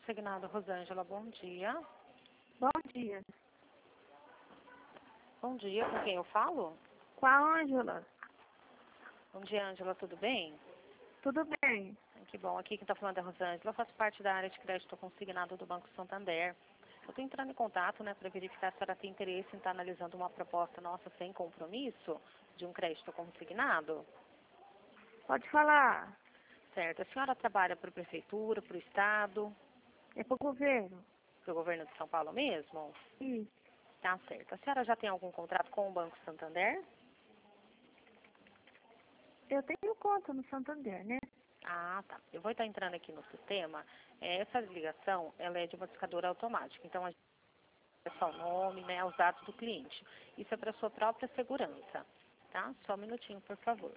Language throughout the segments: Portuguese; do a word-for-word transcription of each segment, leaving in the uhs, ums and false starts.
consignado, Rosângela, bom dia. Bom dia. Bom dia, com quem eu falo? Com a Ângela. Bom dia, Ângela, tudo bem? Tudo bem? Que bom, aqui quem está falando é a Rosângela, eu faço parte da área de crédito consignado do Banco Santander. Eu estou entrando em contato, né, para verificar se a senhora tem interesse em estar analisando uma proposta nossa sem compromisso de um crédito consignado. Pode falar. Certo, a senhora trabalha para a prefeitura, para o estado, É para o governo? para o governo de São Paulo mesmo? Isso. Tá certo. A senhora já tem algum contrato com o Banco Santander? Eu tenho conta no Santander, né? Ah, tá. Eu vou estar entrando aqui no sistema. É, essa ligação, ela é de uma discadora automática. Então, a gente é só o nome, né, os dados do cliente. Isso é para sua própria segurança, tá? Só um minutinho, por favor.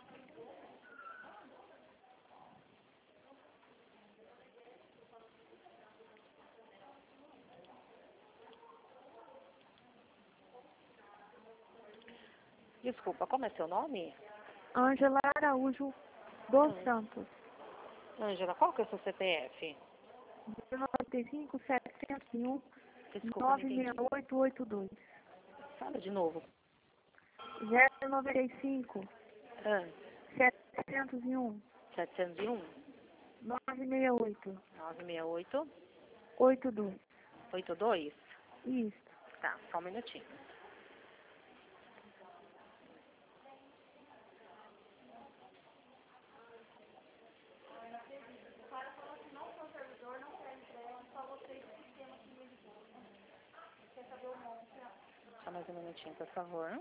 Desculpa, como é seu nome? Ângela Araújo dos Hum. Santos. Ângela, qual que é o seu C P F? noventa e cinco, setecentos e um, Desculpa, não nove seis entendi. oito oito dois. Fala de novo. zero noventa e cinco, Ah, setecentos e um, setecentos e um, nove seis oito nove seis oito, oito dois. oito dois. Isso. Tá, só um minutinho. Só mais um minutinho, por favor.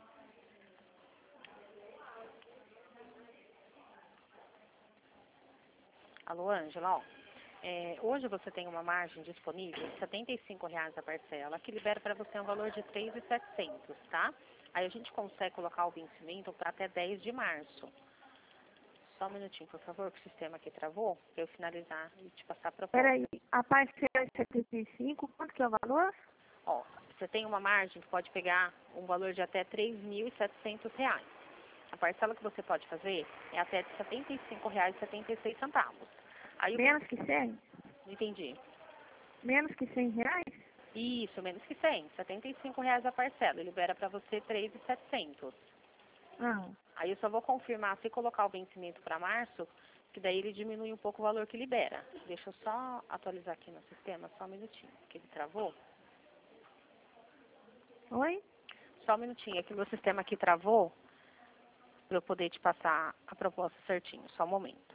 Alô, Ângela, ó. É, hoje você tem uma margem disponível de setenta e cinco reais a parcela, que libera para você um valor de três mil e setecentos, tá? Aí a gente consegue colocar o vencimento para até dez de março. Só um minutinho, por favor, que o sistema aqui travou, para eu finalizar e te passar a proposta. Peraí, a parcela é setenta e cinco, quanto que é o valor? Ó, você tem uma margem que pode pegar um valor de até três mil e setecentos reais. A parcela que você pode fazer é até de setenta e cinco reais e setenta e seis centavos. Aí eu Menos que cem? não entendi. Menos que cem reais? Isso, menos que cem. setenta e cinco reais a parcela. Libera para você três mil e setecentos. Ah. Aí eu só vou confirmar se colocar o vencimento para março, que daí ele diminui um pouco o valor que libera. Deixa eu só atualizar aqui no sistema, só um minutinho, que ele travou. Oi? Só um minutinho, é que meu sistema aqui travou, para eu poder te passar a proposta certinho. Só um momento.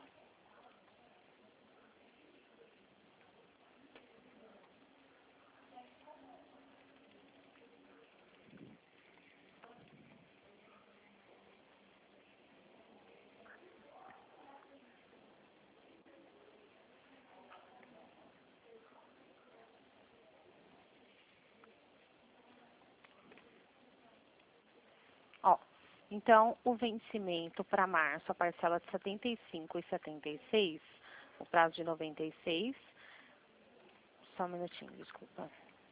Ó, então, o vencimento para março, a parcela de setenta e cinco e setenta e seis, o prazo de noventa e seis. Só um minutinho, desculpa.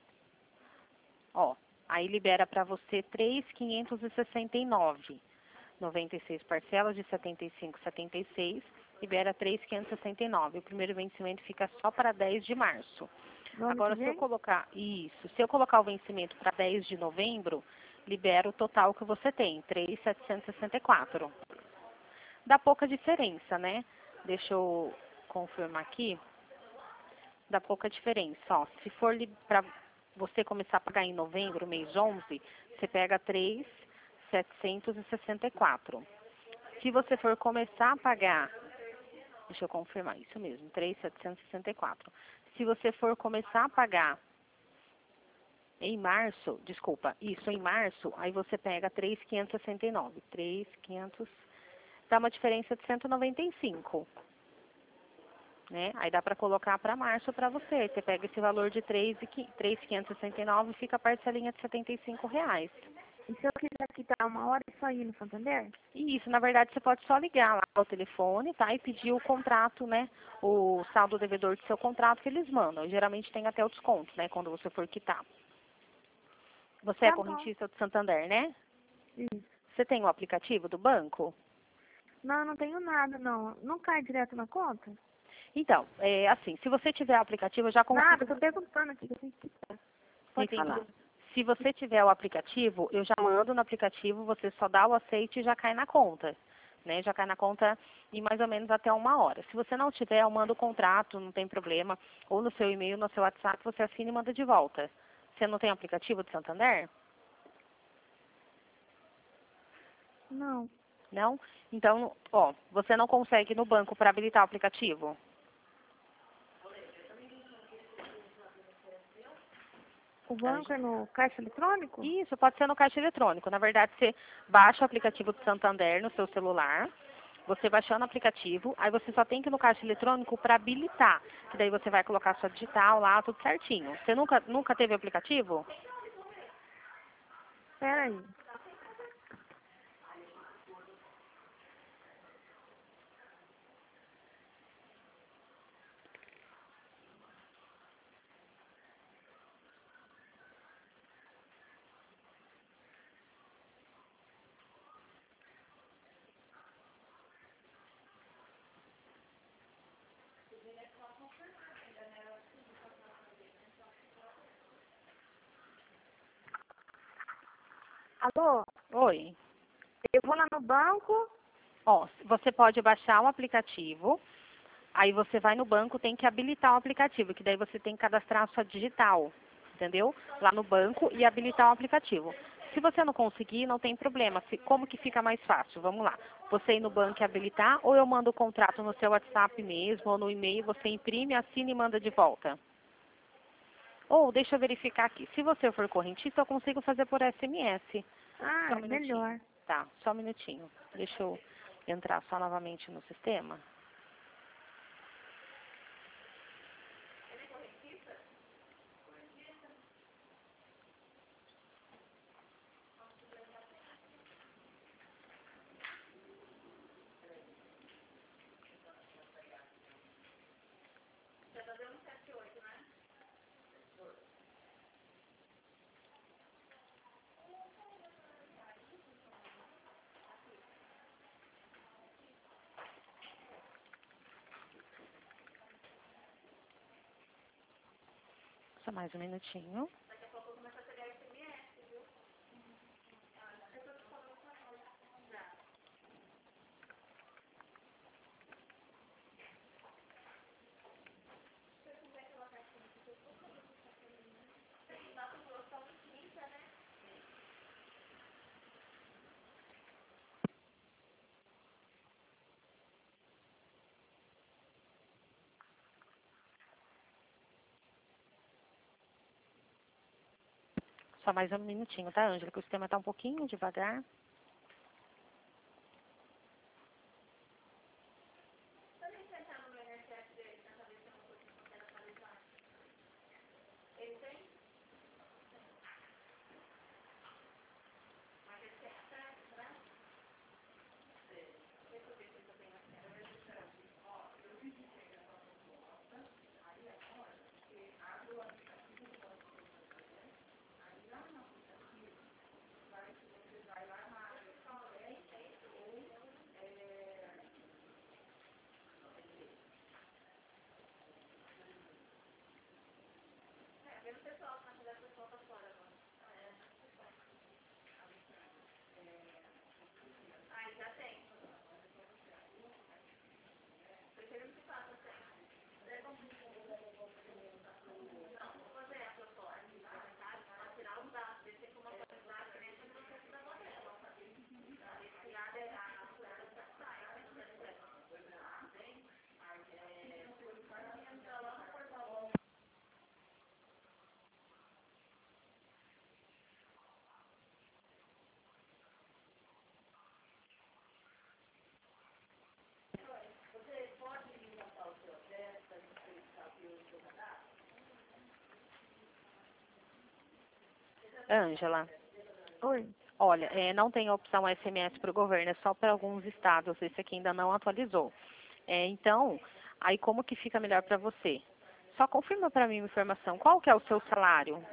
Ó, aí libera para você três mil quinhentos e sessenta e nove. noventa e seis parcelas de setenta e cinco, setenta e seis, libera três mil quinhentos e sessenta e nove. O primeiro vencimento fica só para dez de março. No ano Agora, que se eu vem? colocar isso, se eu colocar o vencimento para dez de novembro, libera o total que você tem, três mil setecentos e sessenta e quatro. Dá pouca diferença, né? Deixa eu confirmar aqui. Dá pouca diferença. Ó, se for para você começar a pagar em novembro, mês onze, você pega três mil setecentos e sessenta e quatro. Se você for começar a pagar, deixa eu confirmar, isso mesmo, três mil setecentos e sessenta e quatro. Se você for começar a pagar em março, desculpa, isso em março, aí você pega três mil quinhentos e sessenta e nove. três mil e quinhentos, dá uma diferença de cento e noventa e cinco. Né? Aí dá para colocar para março para você. Você pega esse valor de três mil quinhentos e sessenta e nove e fica a parcelinha de setenta e cinco reais. E se eu quiser quitar uma hora e só ir no Santander? E isso, na verdade, você pode só ligar lá ao telefone, tá? E pedir o contrato, né? O saldo devedor do seu contrato que eles mandam. Geralmente tem até o desconto, né? Quando você for quitar. Você é Tá bom. correntista do Santander, né? Isso. Você tem o aplicativo do banco? Não, não tenho nada, não. Não cai direto na conta? Então, é, assim, se você tiver o aplicativo, eu já consigo... Nada, eu tô perguntando aqui. Que eu tenho que quitar. Pode Entendi. falar. Se você tiver o aplicativo, eu já mando no aplicativo, você só dá o aceite e já cai na conta. Né? Já cai na conta em mais ou menos até uma hora. Se você não tiver, eu mando o contrato, não tem problema. Ou no seu e-mail, no seu WhatsApp, você assina e manda de volta. Você não tem aplicativo de Santander? Não. Não? Então, ó, você não consegue ir no banco para habilitar o aplicativo? O banco é no caixa eletrônico? Isso, pode ser no caixa eletrônico. Na verdade, você baixa o aplicativo do Santander no seu celular. Você baixando o aplicativo, aí você só tem que ir no caixa eletrônico para habilitar. Que daí você vai colocar sua digital lá, tudo certinho. Você nunca, nunca teve aplicativo? Espera aí. Alô? Oi. Eu vou lá no banco. Ó, você pode baixar o aplicativo, aí você vai no banco, tem que habilitar o aplicativo, que daí você tem que cadastrar a sua digital, entendeu? Lá no banco e habilitar o aplicativo. Se você não conseguir, não tem problema. Se- Como que fica mais fácil? Vamos lá. Você ir no banco e habilitar, ou eu mando o contrato no seu WhatsApp mesmo, ou no e-mail, você imprime, assina e manda de volta. Ou, deixa eu verificar aqui, se você for correntista, eu consigo fazer por S M S. Ah, Só um é minutinho. melhor. Tá, só um minutinho. Deixa eu entrar só novamente no sistema. Só mais um minutinho. Só mais um minutinho, tá, Ângela? Que o sistema tá um pouquinho devagar. Ângela, Oi. olha, é, não tem opção S M S para o governo, é só para alguns estados. Esse aqui ainda não atualizou. É, então, aí como que fica melhor para você? Só confirma para mim uma informação. Qual que é o seu salário?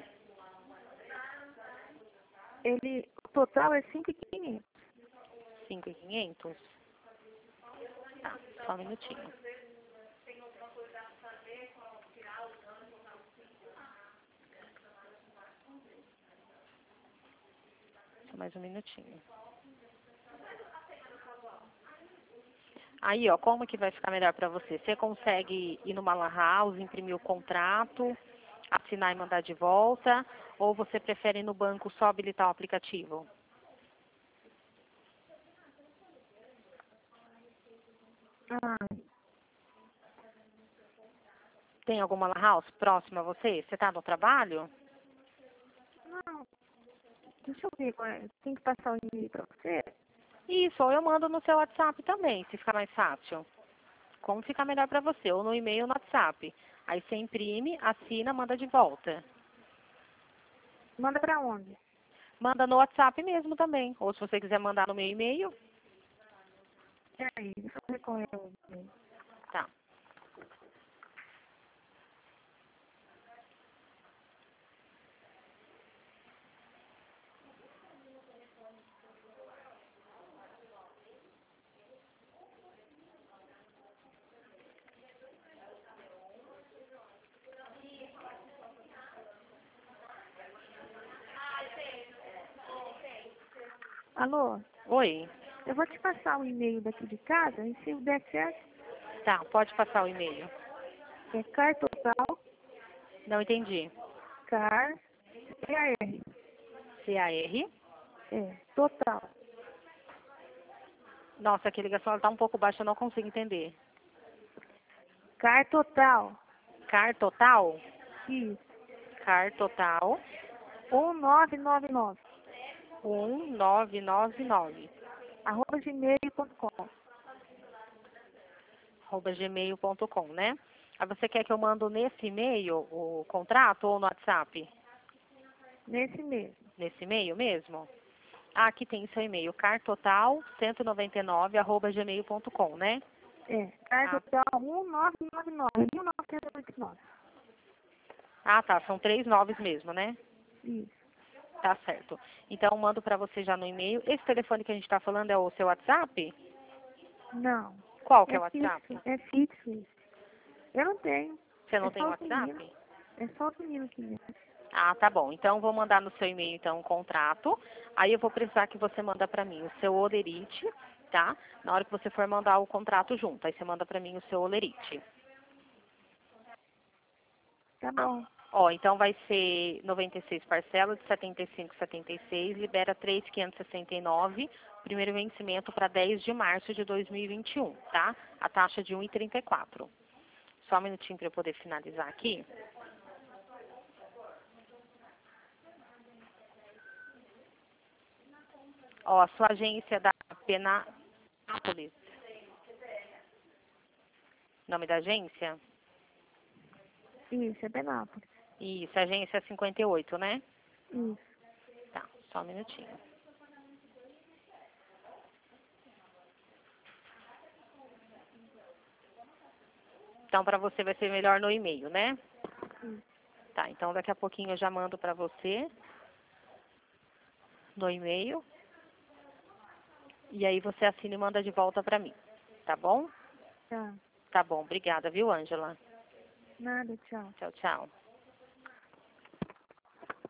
Ele, o total é cinco mil e quinhentos. cinco mil e quinhentos? Tá, só um minutinho. Só mais um minutinho. Aí, ó, como que vai ficar melhor para você? Você consegue ir numa lan house, imprimir o contrato, assinar e mandar de volta, ou você prefere ir no banco só habilitar o aplicativo? Ah, Tem alguma lan house próxima a você? Você está no trabalho? não. Deixa eu ver. qual é. Tem que passar o e-mail pra você? Isso, ou eu mando no seu WhatsApp também, se ficar mais fácil. Como ficar melhor para você, ou no e-mail ou no WhatsApp. Aí você imprime, assina, manda de volta. Manda pra onde? Manda no WhatsApp mesmo também. Ou se você quiser mandar no meu e-mail, Peraí, deixa eu ver qual é o e-mail. tá. Alô? Oi. Eu vou te passar o e-mail daqui de casa e se der certo, Tá, pode passar o e-mail. é car total, Não entendi. car, C A R, C A R. é, total, Nossa, aqui a ligação está um pouco baixa, eu não consigo entender. car total, Car total? isso, Car total um nove nove nove, um nove nove nove arroba gmail ponto com. arroba gmail ponto com, né? Aí você quer que eu mando nesse e-mail o contrato ou no WhatsApp? Nesse mesmo. Nesse e-mail mesmo? Ah, aqui tem seu e-mail, cartotal cento e noventa e nove arroba gmail ponto com, né? É, car Ah, total um nove nove nove, mil novecentos e oitenta e nove. ah, tá, são três noves mesmo, né? Isso. Tá certo. Então, eu mando para você já no e-mail. Esse telefone que a gente está falando é o seu WhatsApp? Não. Qual que é É o fixo, WhatsApp? é fixo isso. Eu não tenho. Você É não tem só os meninos. WhatsApp? É só os meninos que mesmo. Ah, tá bom. Então, vou mandar no seu e-mail, então, um contrato. Aí, eu vou precisar que você manda para mim o seu olerite, tá? Na hora que você for mandar o contrato junto. Aí, você manda para mim o seu olerite. Tá Ah, bom. ó, então vai ser noventa e seis parcelas de setenta e cinco e setenta e seis, libera três mil quinhentos e sessenta e nove, primeiro vencimento para dez de março de dois mil e vinte e um, tá? A taxa de um vírgula trinta e quatro. Só um minutinho para eu poder finalizar aqui. Ó, a sua agência é da Penápolis. Nome da agência? Isso, é Penápolis. Isso, a agência é cinquenta e oito, né? Isso. Tá, só um minutinho. Então, para você vai ser melhor no e-mail, né? Isso. Tá, então daqui a pouquinho eu já mando para você no e-mail. E aí você assina e manda de volta para mim. Tá bom? Tá. Tá bom, obrigada, viu, Ângela? Nada, tchau. Tchau, tchau.